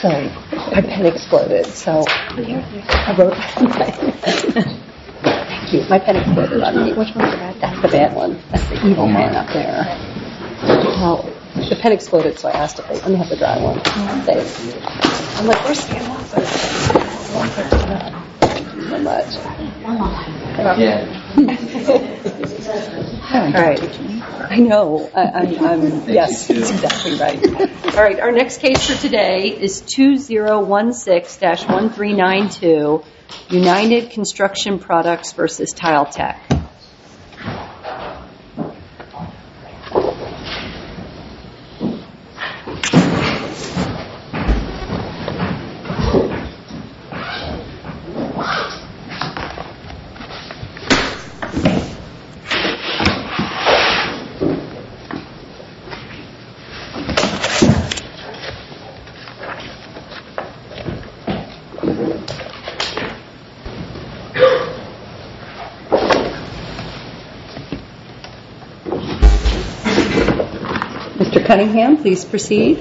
So my pen exploded. So I wrote. Thank you. My pen exploded on me. Which one's the bad? That's the bad one. That's the evil one up there. Well, the pen exploded, so I asked if they let me have the dry one. I'm like, where's the other one? Thank you so much. Yeah. All right. I know. I'm yes, that's exactly right. All right. Our next case for today is 2016-1392, United Construction Products versus Tile Tech. Mr. Cunningham, please proceed.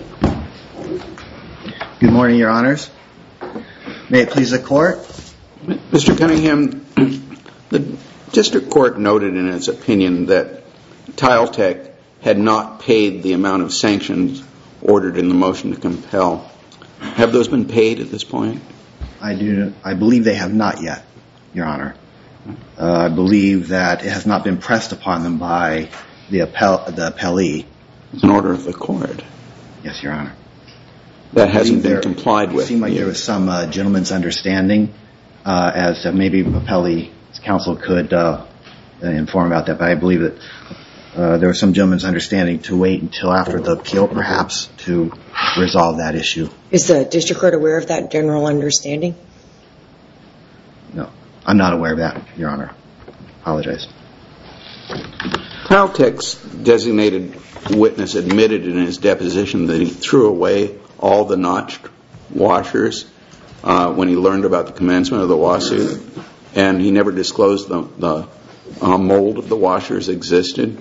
Good morning, Your Honors. May it please the Court? Mr. Cunningham, the District Court noted in its opinion that Tile Tech had not paid the amount of sanctions ordered in the motion to compel. Have those been paid at this point? I believe they have not yet, Your Honor. I believe that it has not been pressed upon them by the appellee. It's an order of the court. Yes, Your Honor. That hasn't been complied with. It seemed like there was some gentleman's understanding as maybe appellee's counsel could inform about that, but I believe that there was some gentleman's understanding to wait until after the appeal, perhaps, to resolve that issue. Is the District Court aware of that general understanding? No, I'm not aware of that, Your Honor. Apologize. Tile Tech's designated witness admitted in his deposition that he threw away all the notched washers when he learned about the commencement of the lawsuit, and he never disclosed the mold of the washers existed,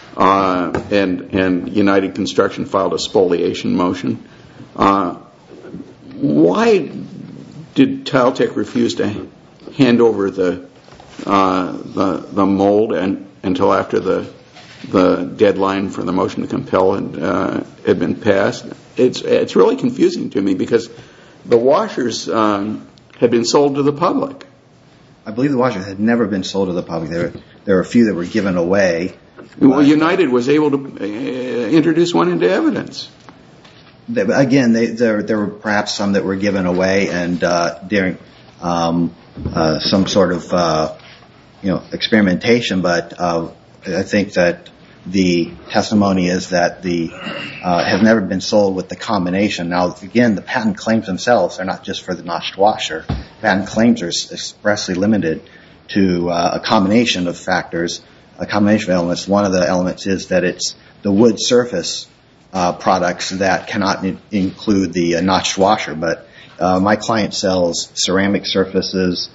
and United Construction filed a spoliation motion. Why did Tile Tech refuse to hand over the mold until after the deadline for the motion to compel had been passed? It's really confusing to me because the washers had been sold to the public. I believe the washers had never been sold to the public. There were a few that were given away. Well, United was able to introduce one into evidence. Again, there were perhaps some that were given away, and during some sort of experimentation. But I think that the testimony is that have never been sold with the combination. Now, again, the patent claims themselves are not just for the notched washer. Patent claims are expressly limited to a combination of factors, a combination of elements. One of the elements is that it's the wood surface products that cannot include the notched washer. But my client sells ceramic surfaces,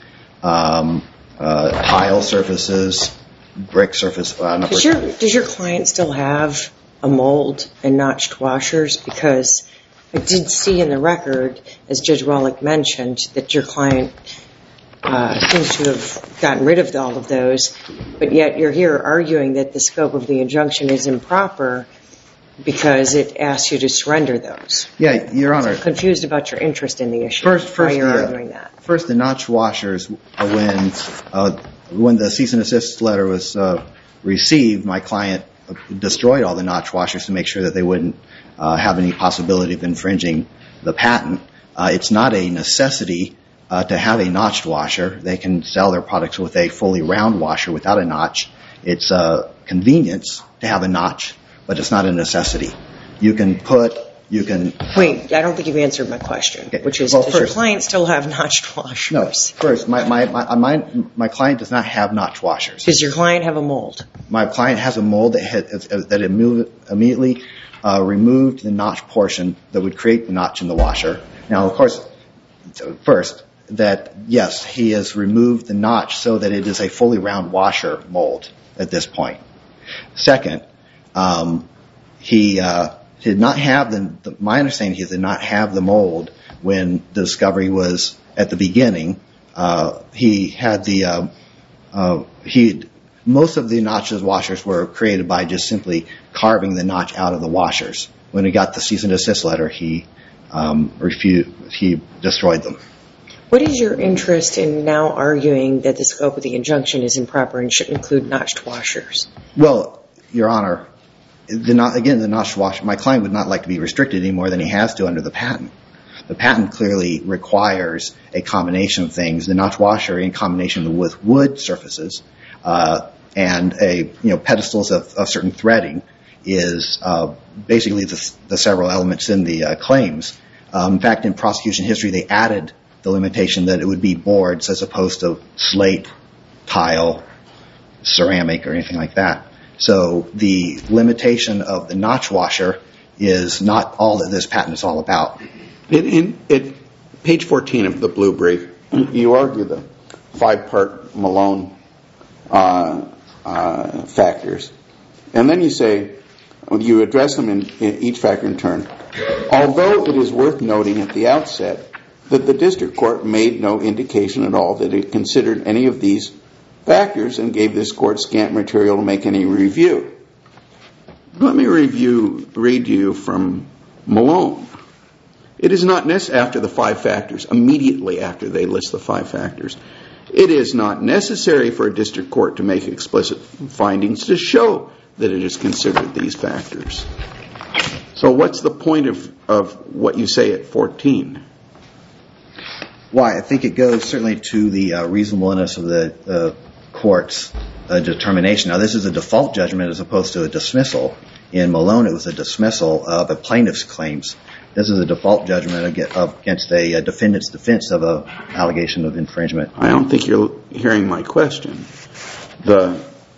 tile surfaces, brick surface. Does your client still have a mold and notched washers? Because I did see in the record, as Judge Wallach mentioned, that your client seems to have gotten rid of all of those, but yet you're here arguing that the scope of the injunction is improper because it asks you to surrender those. Yeah, Your Honor. I'm confused about your interest in the issue. Why you're arguing that. First, the notched washers, when the cease and desist letter was received, my client destroyed all the notched washers to make sure that they wouldn't have any possibility of infringing the patent. It's not a necessity to have a notched washer. They can sell their products with a fully round washer without a notch. It's a convenience to have a notch, but it's not a necessity. Wait, I don't think you've answered my question, which is, does your client still have notched washers? No. First, my client does not have notched washers. Does your client have a mold? My client has a mold that immediately removed the notch portion that would create the notch in the washer. Now, of course, first, that yes, he has removed the notch so that it is a fully round washer mold at this point. Second, he did not have my understanding, he did not have the mold when the discovery was at the beginning. He had most of the notches washers were created by just simply carving the notch out of the washers. When he got the cease and desist letter, he destroyed them. What is your interest in now arguing that the scope of the injunction is improper and should include notched washers? Well, Your Honor, the notched washer, my client would not like to be restricted any more than he has to under the patent. The patent clearly requires a combination of things. The notch washer in combination with wood surfaces and pedestals of certain threading is basically the several elements in the claims. In fact, in prosecution history, they added the limitation that it would be boards as opposed to slate, tile, ceramic, or anything like that. So the limitation of the notch washer is not all that this patent is all about. In page 14 of the blue brief, you argue the 5-part Malone factors. And then you say, you address them in each factor in turn. Although it is worth noting at the outset that the district court made no indication at all that it considered any of these factors and gave this court scant material to make any review. Let me read you from Malone. It is not necessary, after the 5 factors, immediately after they list the 5 factors, it is not necessary for a district court to make explicit findings to show that it has considered these factors. So what's the point of what you say at 14? Why? I think it goes certainly to the reasonableness of the court's determination. Now, this is a default judgment as opposed to a dismissal. In Malone, it was a dismissal of a plaintiff's claims. This is a default judgment against a defendant's defense of an allegation of infringement. I don't think you're hearing my question. The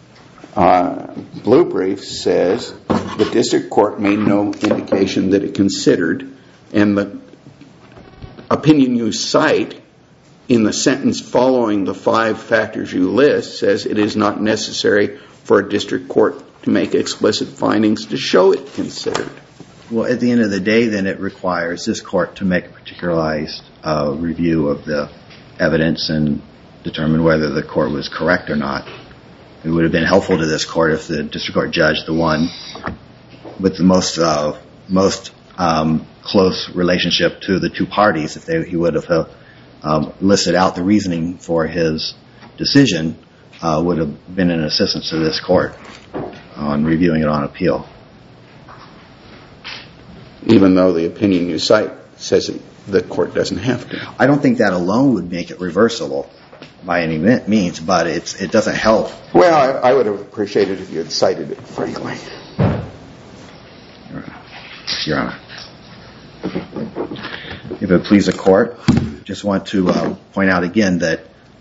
blue brief says the district court made no indication that it considered, and the opinion you cite in the sentence following the 5 factors you list says it is not necessary for a district court to make explicit findings to show it considered. Well, at the end of the day, then, it requires this court to make a particularized review of the evidence and determine whether the court was correct or not. It would have been helpful to this court if the district court judge, the one with the most close relationship to the two parties, if he would have listed out the reasoning for his decision, would have been an assistance to this court on reviewing it on appeal. Even though the opinion you cite says the court doesn't have to. I don't think that alone would make it reversible by any means, but it doesn't help. Well, I would have appreciated if you had cited it, frankly. Your Honor. If it please the court, I just want to point out again that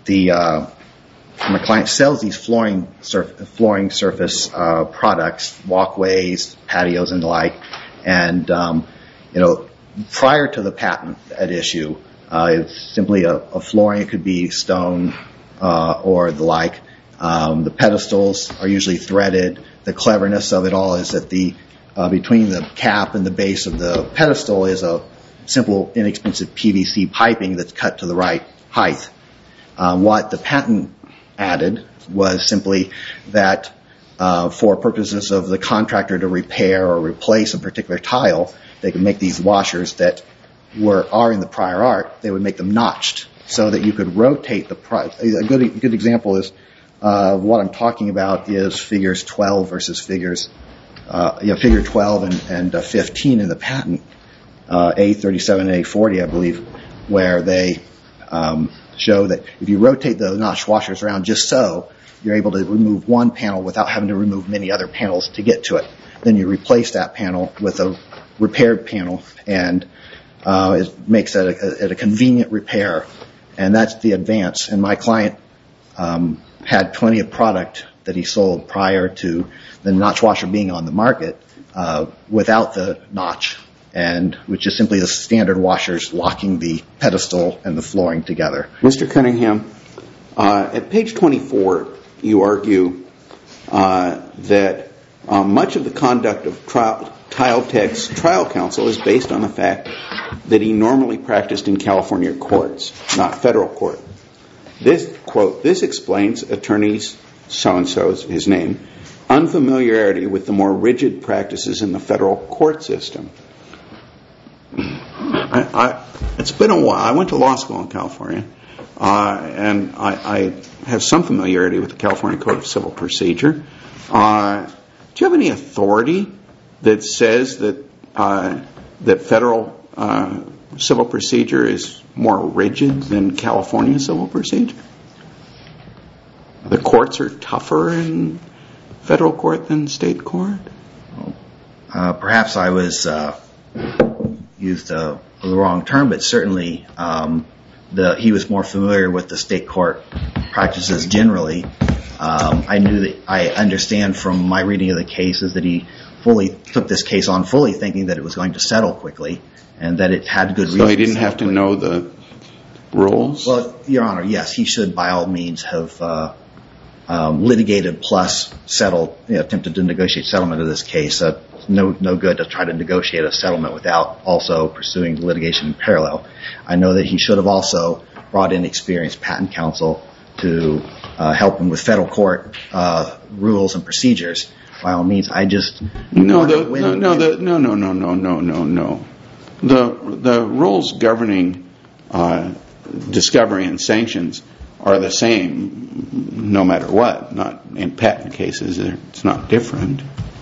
my client sells these flooring surface products, walkways, patios, and the like. And prior to the patent at issue, it's simply a flooring. It could be stone or the like. The pedestals are usually threaded. The cleverness of it all is that between the cap and the base of the pedestal is a simple, inexpensive PVC piping that's cut to the right height. What the patent added was simply that for purposes of the contractor to repair or replace a particular tile, they could make these washers that are in the prior art. They would make them notched so that you could rotate the product. A good example is what I'm talking about is figures 12 versus figure 12 and 15 in the patent, A37 and A40, I believe, where they show that if you rotate the notched washers around just so, you're able to remove one panel without having to remove many other panels to get to it. Then you replace that panel with a repaired panel, and it makes it a convenient repair. And that's the advance. And my client had plenty of product that he sold prior to the notch washer being on the market without the notch, and which is simply the standard washers locking the pedestal and the flooring together. Mr. Cunningham, at page 24, you argue that much of the conduct of Tiletech's trial counsel is based on the fact that he normally practiced in California courts, not federal court. This, quote, this explains attorney's so-and-so's, his name, unfamiliarity with the more rigid practices in the federal court system. It's been a while. I went to law school in California, and I have some familiarity with the California Code of Civil Procedure. Do you have any authority that says that federal civil procedure is more rigid than California civil procedure? The courts are tougher in federal court than state court? Perhaps I was used the wrong term, but certainly he was more familiar with the state court practices generally. I understand from my reading of the cases that he fully took this case on fully thinking that it was going to settle quickly and that it had good reason. So he didn't have to know the rules? Well, Your Honor, yes, he should by all means have litigated plus settled, attempted to negotiate settlement of this case. No good to try to negotiate a settlement without also pursuing litigation in parallel. I know that he should have also brought in experienced patent counsel to help him with federal court rules and procedures. By all means, I just no. The rules governing discovery and sanctions are the same no matter what. Not in patent cases, it's not different.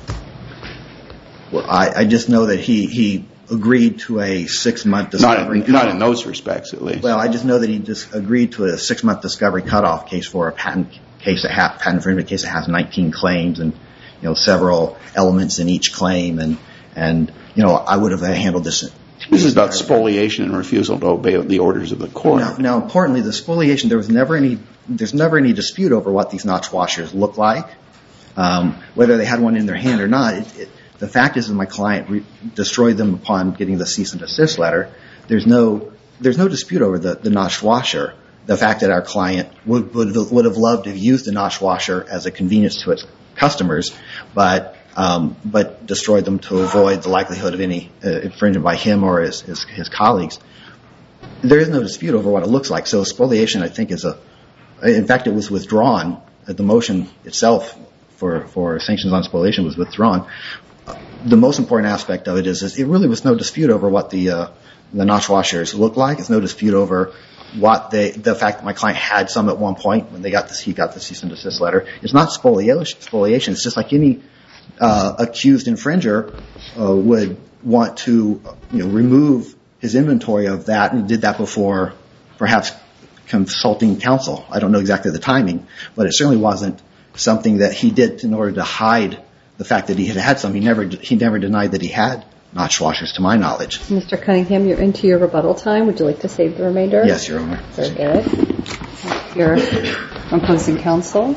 Well, I just know that he agreed to a 6-month discovery cutoff. Not in those respects, at least. Well, I just know that he just agreed to a 6-month discovery cutoff case for a patent infringement case that has 19 claims and several elements in each claim, and I would have handled this. This is about spoliation and refusal to obey the orders of the court. Now, importantly, the spoliation, there's never any dispute over what these notch washers look like, whether they had one in their hand or not. The fact is that my client destroyed them upon getting the cease and desist letter. There's no dispute over the notched washer. The fact that our client would have loved to have used the notch washer as a convenience to its customers, but destroyed them to avoid the likelihood of any infringement by him or his colleagues. There is no dispute over what it looks like. So spoliation, I think, in fact, it was withdrawn. The motion itself for sanctions on spoliation was withdrawn. The most important aspect of it is it really was no dispute over what the notch washers look like. It's no dispute over the fact that my client had some at one point when he got the cease and desist letter. It's not spoliation. It's just like any accused infringer would want to remove his inventory of that, and did that before perhaps consulting counsel. I don't know exactly the timing, but it certainly wasn't something that he did in order to hide the fact that he had some. He never denied that he had notch washers, to my knowledge. Mr. Cunningham, you're into your rebuttal time. Would you like to save the remainder? Yes, Your Honor. Very good. Your opposing counsel.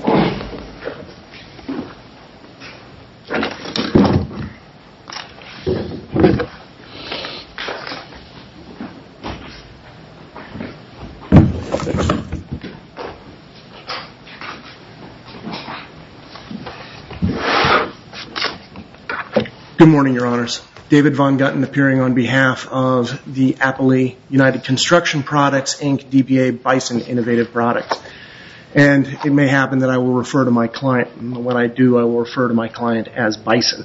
Good morning, Your Honors. David Von Gutten appearing on behalf of the Appley United Construction Products, Inc., DBA Bison Innovative Products. And it may happen that I will refer to my client, and when I do, I will refer to my client as Bison.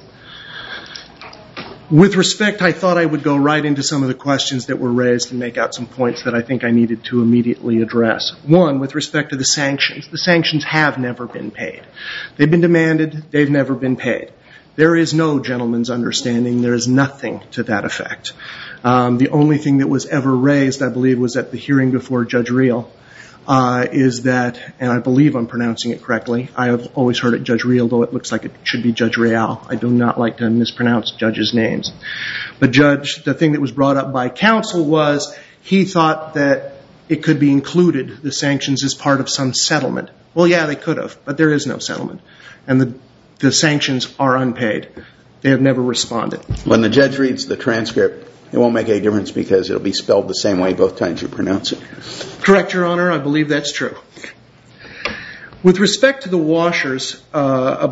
With respect, I thought I would go right into some of the questions that were raised and make out some points that I think I needed to immediately address. One, with respect to the sanctions have never been paid. They've been demanded. They've never been paid. There is no gentleman's understanding. There is nothing to that effect. The only thing that was ever raised, I believe, was at the hearing before Judge Reel, is that, and I believe I'm pronouncing it correctly, I have always heard it Judge Reel, though it looks like it should be Judge Real. I do not like to mispronounce judges' names. But Judge, the thing that was brought up by counsel was he thought that it could be included, the sanctions, as part of some settlement. Well, yeah, they could have, but there is no settlement. And the sanctions are unpaid. They have never responded. When the judge reads the transcript, it won't make any difference because it'll be spelled the same way both times you pronounce it. Correct, Your Honor. I believe that's true. With respect to the washers, about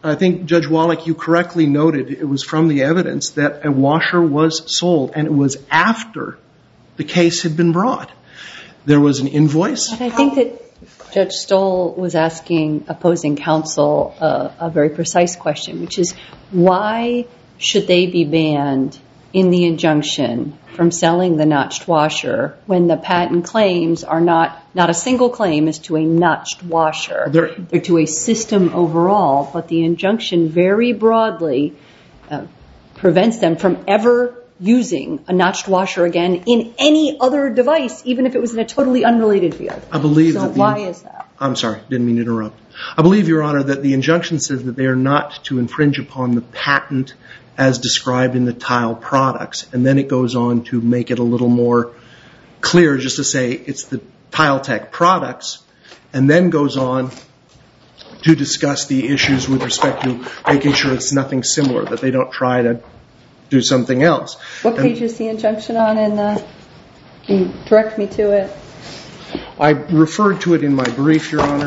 I think, Judge Wallach, you correctly noted it was from the evidence that a washer was sold, and it was after the case had been brought. There was an invoice. But I think that Judge Stoll was asking opposing counsel a very precise question, which is why should they be banned in the injunction from selling the notched washer when the patent claims are not a single claim is to a notched washer. They're to a system overall, but the injunction very broadly prevents them from ever using a notched washer again in any other device, even if it was in a totally unrelated field. I believe so why is that? I'm sorry, didn't mean to interrupt. I believe, Your Honor, that the injunction says that they are not to infringe upon the patent as described in the tile products, and then it goes on to make it a little more clear, just to say it's the Tile Tech products, and then goes on to discuss the issues with respect to making sure it's nothing similar, that they don't try to do something else. What page is the injunction on? Can you direct me to it? I referred to it in my brief, Your Honor.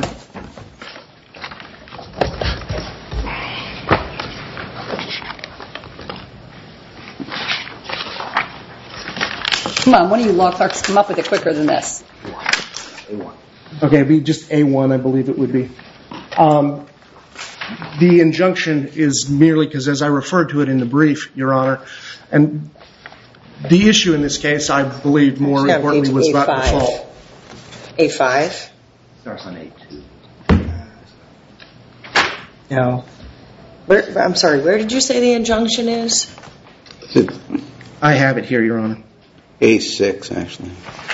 Come on, one of you law clerks come up with it quicker than this. A1. Okay, it'd be just A1, I believe it would be. The injunction is merely because, as I referred to it in the brief, Your Honor, and the issue in this case, I believe, more importantly, was about default. A5? Starts on A2. No. I'm sorry, where did you say the injunction is? I have it here, Your Honor. A6, actually.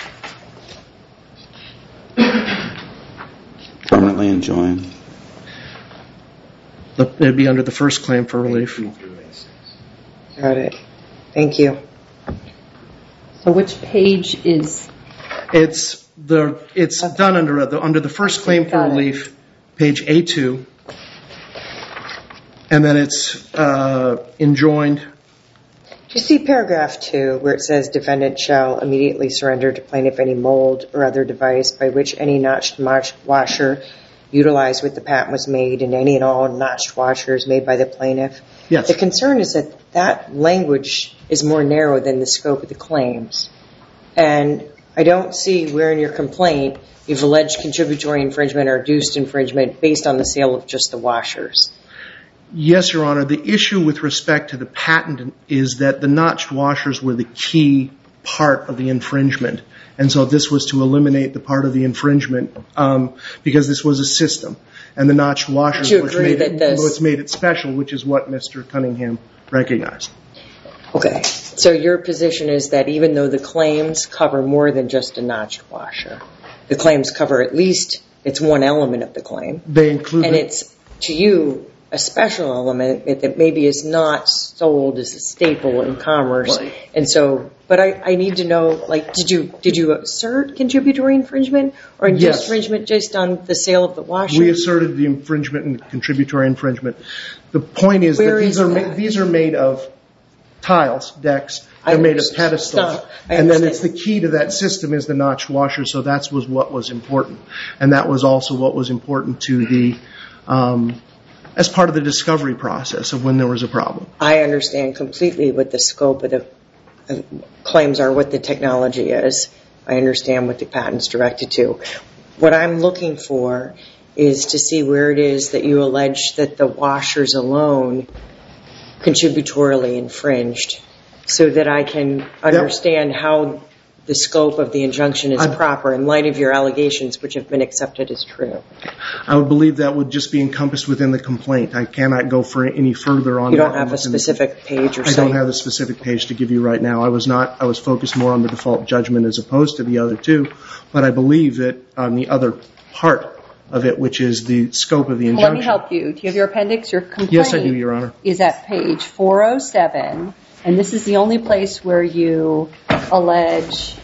Permanently enjoined. It'd be under the first claim for relief. Got it. Thank you. So which page is... It's done under the first claim for relief, page A2, and then it's enjoined. Do you see paragraph 2 where it says defendant shall immediately surrender to plaintiff any mold or other device by which any notched washer utilized with the patent was made and any and all notched washers made by the plaintiff? Yes. The concern is that that language is more narrow than the scope of the claims. And I don't see where in your complaint you've alleged contributory infringement or induced infringement based on the sale of just the washers. Yes, Your Honor. The issue with respect to the patent is that the notched washers were the key part of the infringement. And so this was to eliminate the part of the infringement because this was a system. And the notched washers which made it special, which is what Mr. Cunningham recognized. Okay. So your position is that even though the claims cover more than just a notched washer, the claims cover at least it's one element of the claim. They include... And it's, to you, a special element that maybe is not sold as a staple in commerce. Right. And so, but I need to know, like, did you assert contributory infringement or induced infringement just on the sale of the washer? We asserted the infringement and contributory infringement. The point is that these are made of tiles, decks. They're made of pedestals. And then it's the key to that system is the notched washer. So that was what was important. And that was also what was important to the... as part of the discovery process of when there was a problem. I understand completely what the scope of the claims are, what the technology is. I understand what the patent's directed to. What I'm looking for is to see where it is that you allege that the washers alone contributorily infringed so that I can understand how the scope of the injunction is proper in light of your allegations, which have been accepted as true. I would believe that would just be encompassed within the complaint. I cannot go for any further on that. You don't have a specific page or something? I don't have a specific page to give you right now. I was focused more on the default judgment as opposed to the other two. But I believe that on the other part of it, which is the scope of the injunction. Let me help you. Do you have your appendix? Your complaint Yes, I do, Your Honor. Is at page 407. And this is the only place where you allege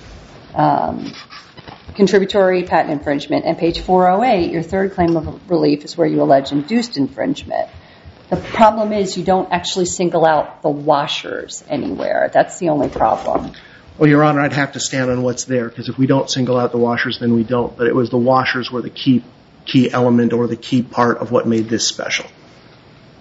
contributory patent infringement. And page 408, your third claim of relief, is where you allege induced infringement. The problem is you don't actually single out the washers anywhere. That's the only problem. Well, Your Honor, I'd have to stand on what's there, because if we don't single out the washers, then we don't. But it was the washers were the key element or the key part of what made this special.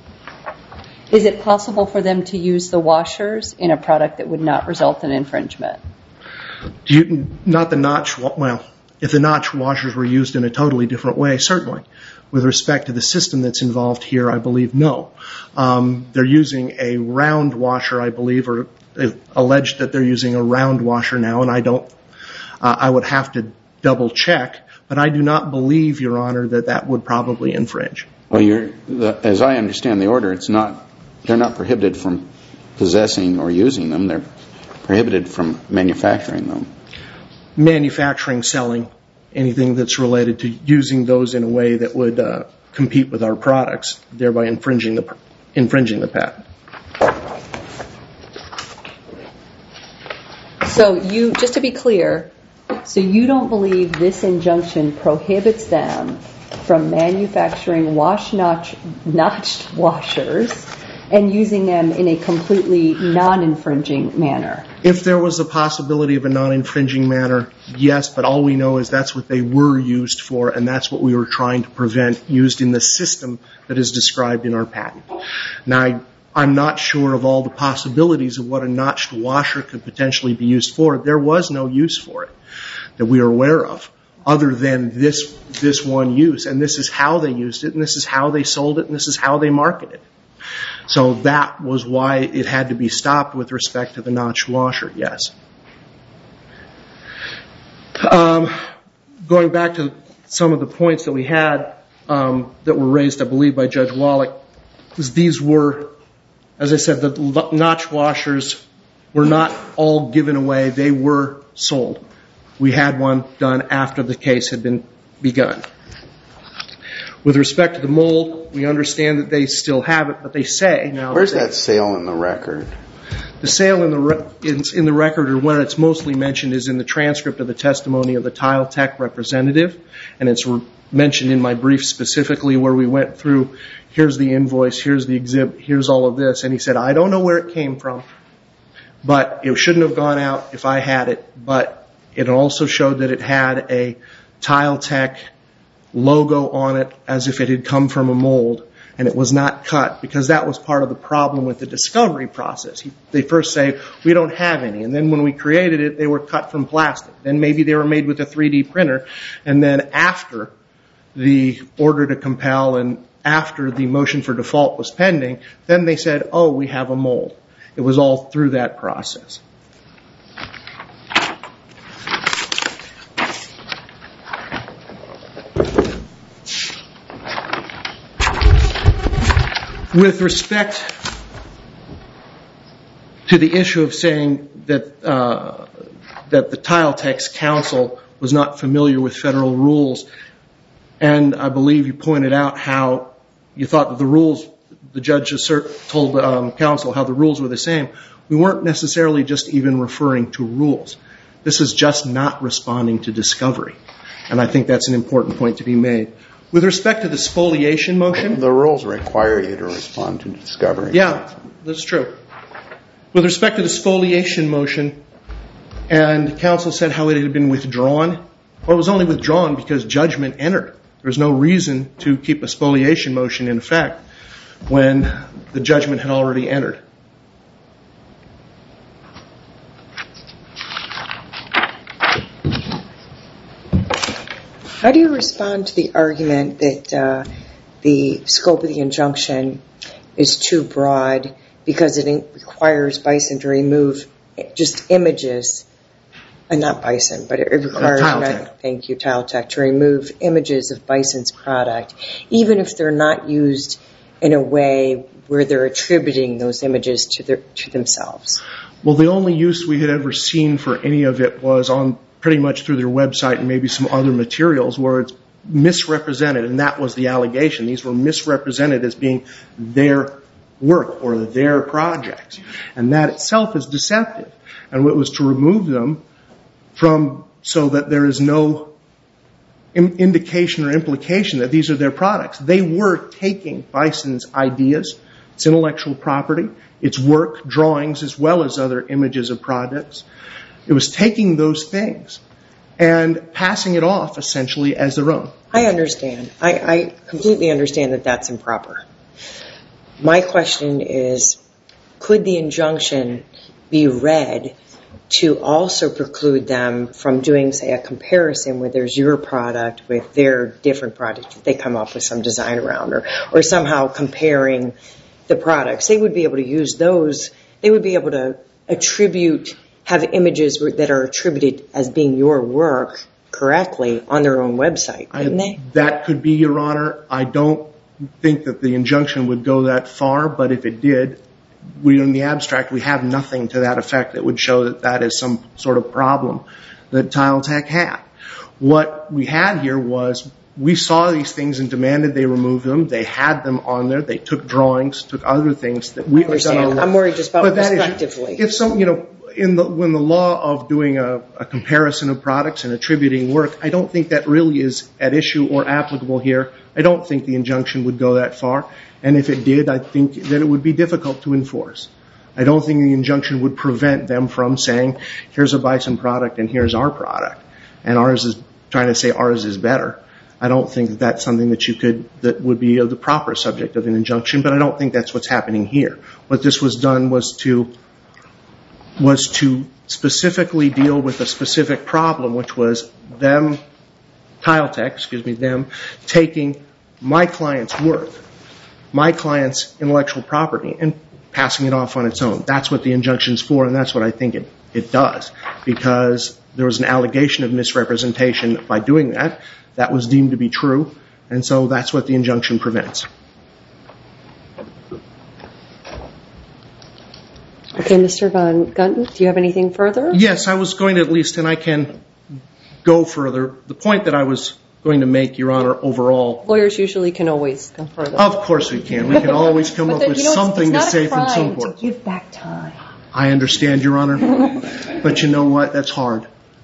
Is it possible for them to use the washers in a product that would not result in infringement? Not the notch, well, if the notch washers were used in a totally different way, certainly. With respect to the system that's involved here, I believe no. They're using a round washer, I believe, or alleged that they're using a round washer now, and I would have to double check, but I do not believe, Your Honor, that would probably infringe. Well, as I understand the order, they're not prohibited from possessing or using them. They're prohibited from manufacturing them. Manufacturing, selling, anything that's related to using those in a way that would compete with our products, thereby infringing the patent. So just to be clear, so you don't believe this injunction prohibits them from manufacturing notched washers and using them in a completely non-infringing manner? If there was a possibility of a non-infringing manner, yes, but all we know is that's what they were used for, and that's what we were trying to prevent used in the system that is described in our patent. Now, I'm not sure of all the possibilities of what a notched washer could potentially be used for. There was no use for it that we are aware of, other than this one use, and this is how they used it, and this is how they sold it, and this is how they marketed it. So that was why it had to be stopped with respect to the notched washer, yes. Going back to some of the points that we had that were raised, I believe, by Judge Wallach, these were, as I said, the notch washers were not all given away. They were sold. We had one done after the case had been begun. With respect to the mold, we understand that they still have it, but they say now... Where's that sale in the record? The sale in the record, or where it's mostly mentioned, is in the transcript of the testimony of the Tile Tech representative, and it's mentioned in my brief specifically where we went through, here's the invoice, here's the exhibit, here's all of this, and he said, I don't know where it came from, but it shouldn't have gone out if I had it, but it also showed that it had a Tile Tech logo on it as if it had come from a mold, and it was not cut, because that was part of the problem with the discovery process. They first say, we don't have any, and then when we created it, they were cut from plastic. Then maybe they were made with a 3D printer, and then after the order to compel and after the motion for default was pending, then they said, oh, we have a mold. It was all through that process. With respect to the issue of saying that the Tile Tech's counsel was not familiar with federal rules, and I believe you pointed out how you thought that the rules, the judge told counsel how the rules were the same. We weren't necessarily just even referring to rules. This is just not responding to discovery, and I think that's an important point to be made. With respect to the spoliation motion... The rules require you to respond to discovery. Yeah, that's true. With respect to the spoliation motion, and counsel said how it had been withdrawn, well, it was only withdrawn because judgment entered. There was no reason to keep a spoliation motion in effect when the judgment had already entered. How do you respond to the argument that the scope of the injunction is too broad because it requires Bison to remove just images, not Bison, but it requires Tile Tech to remove images of Bison's product, even if they're not used in a way where they're attributing those images to themselves? Well, the only use we had ever seen for any of it was on pretty much through their website and maybe some other materials where it's misrepresented, and that was the allegation. These were misrepresented as being their work or their projects, and that itself is deceptive. And it was to remove them so that there is no indication or implication that these are their products. They were taking Bison's ideas, its intellectual property, its work, drawings, as well as other images of products. It was taking those things and passing it off essentially as their own. I understand. I completely understand that that's improper. My question is, could the injunction be read to also preclude them from doing, say, a comparison where there's your product with their different product that they come up with some design around, or somehow comparing the products? They would be able to use those. They would be able to have images that are attributed as being your work correctly on their own website, couldn't they? That could be, Your Honor. I don't think that the injunction would go that far, but if it did, in the abstract, we have nothing to that effect that would show that that is some sort of problem that Tiletech had. What we had here was we saw these things and demanded they remove them. They had them on there. They took drawings, took other things that we understand. I'm worried just about prospectively. When the law of doing a comparison of products and attributing work, I don't think that really is at issue or applicable here. I don't think the injunction would go that far. And if it did, I think that it would be difficult to enforce. I don't think the injunction would prevent them from saying, here's a Bison product and here's our product. And ours is trying to say ours is better. I don't think that that's something that would be the proper subject of an injunction, but I don't think that's what's happening here. What this was done was to specifically deal with a specific problem, which was them taking my client's work, my client's intellectual property, and passing it off on its own. That's what the injunction's for, and that's what I think it does, because there was an allegation of misrepresentation by doing that. That was deemed to be true, and so that's what the injunction prevents. Okay, Mr. Von Gunten, do you have anything further? Yes, I was going to at least, and I can go further. The point that I was going to make, Your Honor, overall... Lawyers usually can always go further. Of course we can. We can always come up with something to say from some point. It's not a crime to give back time. I understand, Your Honor. But you know what? That's hard.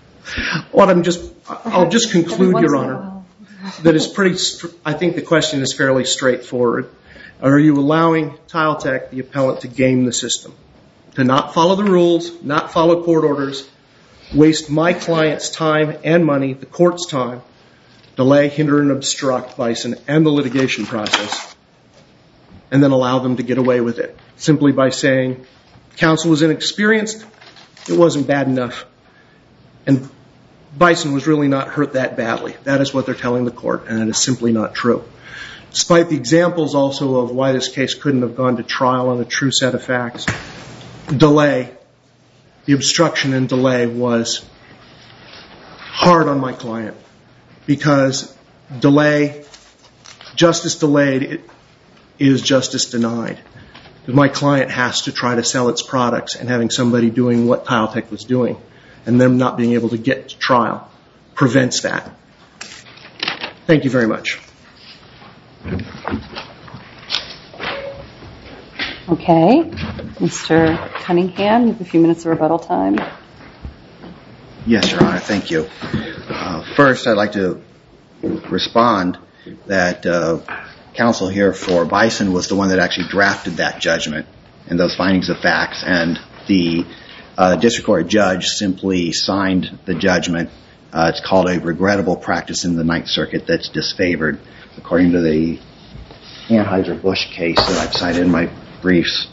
I'll just conclude, Your Honor, that it's pretty... I think the question is fairly straightforward. Are you allowing Tiletech, the appellant, to game the system? To not follow the rules, not follow court orders, waste my client's time and money, the court's time, delay, hinder, and obstruct Bison and the litigation process, and then allow them to get away with it simply by saying counsel was inexperienced, it wasn't bad enough, and Bison was really not hurt that badly. That is what they're telling the court, and that is simply not true. Despite the examples also of why this case couldn't have gone to trial on a true set of facts, the obstruction and delay was hard on my client, because justice delayed is justice denied. My client has to try to sell its products, and having somebody doing what Tiletech was doing and them not being able to get to trial prevents that. Thank you very much. Okay. Mr. Cunningham, you have a few minutes of rebuttal time. Yes, Your Honor. Thank you. First, I'd like to respond that counsel here for Bison was the one that actually drafted that judgment and those findings of facts, and the district court judge simply signed the judgment. It's called a regrettable practice in the Ninth Circuit that's disfavored, according to the Anheuser-Busch case that I've cited in my briefs.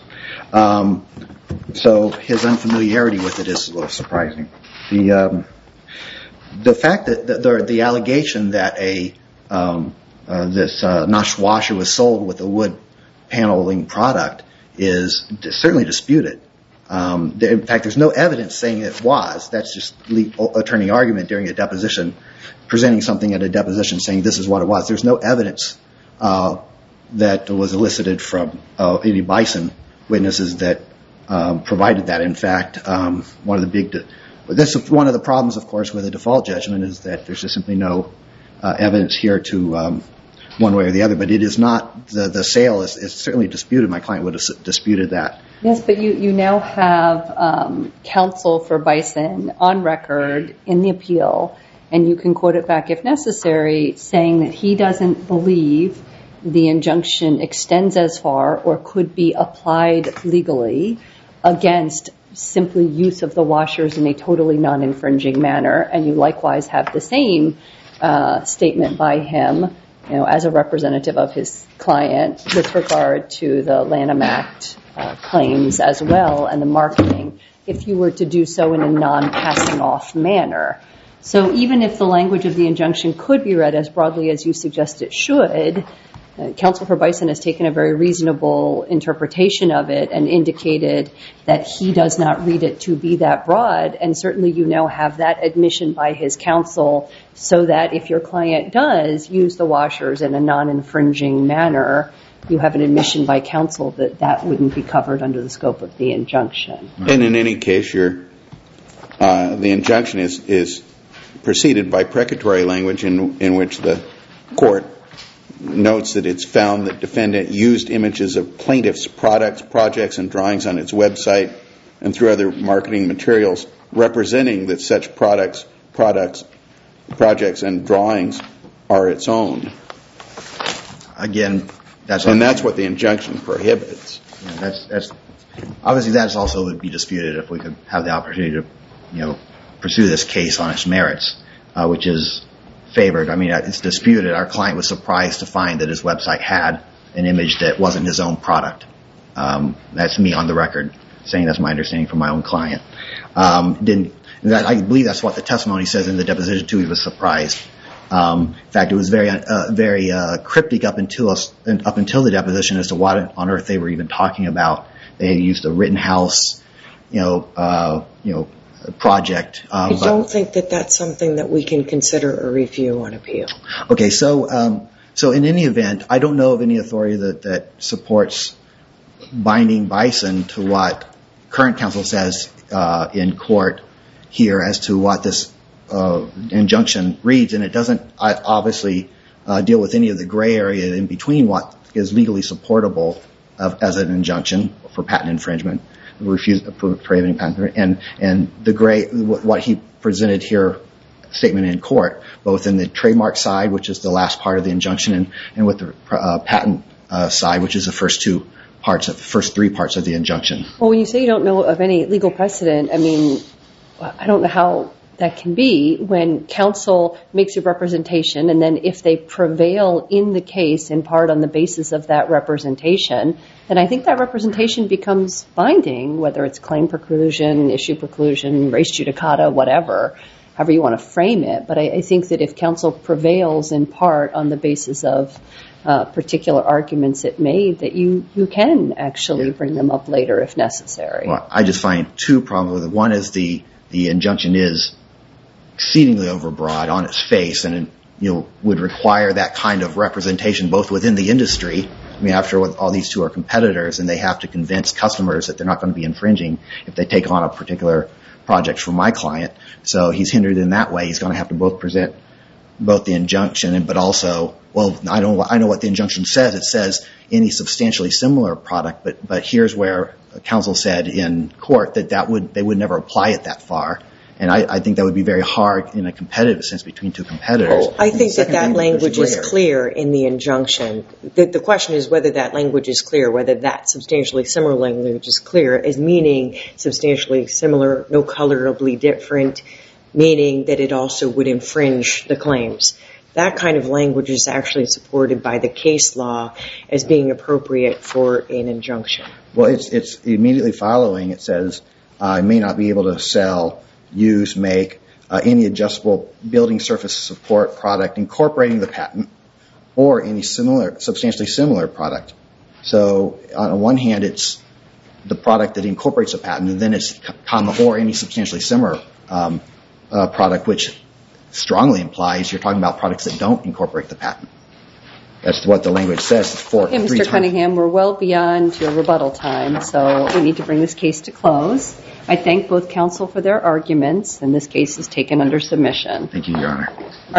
So his unfamiliarity with it is a little surprising. The fact that the allegation that this Notch washer was sold with a wood paneling product is certainly disputed. In fact, there's no evidence saying it was. That's just attorney argument during a deposition, presenting something at a deposition saying this is what it was. There's no evidence that was elicited from any Bison witnesses that provided that. In fact, one of the problems, of course, with a default judgment is that there's just simply no evidence here to one way or the other. But it is not the sale is certainly disputed. My client would have disputed that. Yes, but you now have counsel for Bison on record in the appeal, and you can quote it back if necessary, saying that he doesn't believe the injunction extends as far or could be applied legally against simply use of the washers in a totally non-infringing manner. And you likewise have the same statement by him as a representative of his client with regard to the Lanham Act claims as well and the marketing, if you were to do so in a non-passing off manner. So even if the language of the injunction could be read as broadly as you suggest it should, Counsel for Bison has taken a very reasonable interpretation of it and indicated that he does not read it to be that broad, and certainly you now have that admission by his counsel so that if your client does use the washers in a non-infringing manner, you have an admission by counsel that that wouldn't be covered under the scope of the injunction. And in any case, the injunction is preceded by precatory language in which the court notes that it's found that defendant used images of plaintiff's products, projects, and drawings on its website and through other marketing materials representing that such products, projects, and drawings are its own. Again, that's what the injunction prohibits. That's obviously that also would be disputed if we could have the opportunity to pursue this case on its merits, which is favored. I mean, it's disputed. Our client was surprised to find that his website had an image that wasn't his own product. That's me on the record saying that's my understanding from my own client. I believe that's what the testimony says in the deposition too. He was surprised. In fact, it was very cryptic up until the deposition as to what on earth they were even talking about. They used a Rittenhouse, project. I don't think that that's something that we can consider a review on appeal. Okay, so in any event, I don't know of any authority that supports binding Bison to what current counsel says in court here as to what this injunction reads, and it doesn't obviously deal with any of the gray area in between what is legally supportable as an injunction for patent infringement, prohibiting patent, and the gray what he presented here statement in court, both in the trademark side, which is the last part of the injunction, and with the patent side, which is the first three parts of the injunction. Well, when you say you don't know of any legal precedent, I mean, I don't know how that can be when counsel makes a representation, and then if they prevail in the case in part on the basis of that representation, then I think that representation becomes binding, whether it's claim preclusion, issue preclusion, res judicata, whatever, however you want to frame it. But I think that if counsel prevails in part on the basis of particular arguments it made, that you can actually bring them up later if necessary. Well, I just find two problems with it. One is the injunction is exceedingly overbroad on its face, and would require that kind of representation both within the industry. I mean, after all, these two are competitors, and they have to convince customers that they're not going to be infringing if they take on a particular project from my client. So he's hindered in that way. He's going to have to both present both the injunction, but also, well, I know what the injunction says. It says any substantially similar product, but here's where counsel said in court that they would never apply it that far. And I think that would be very hard in a competitive sense between two competitors. I think that language is clear in the injunction. The question is whether that language is clear, whether that substantially similar language is clear as meaning substantially similar, no colorably different, meaning that it also would infringe the claims. That kind of language is actually supported by the case law as being appropriate for an injunction. Well, it's immediately following. It says, I may not be able to sell, use, make any adjustable building surface support product incorporating the patent or any substantially similar product. So on one hand, it's the product that incorporates a patent, and then it's comma or any substantially similar product, which strongly implies you're talking about products that don't incorporate the patent. That's what the language says. Mr. Cunningham, we're well beyond your rebuttal time, so we need to bring this case to close. I thank both counsel for their arguments, and this case is taken under submission. Thank you, Your Honor.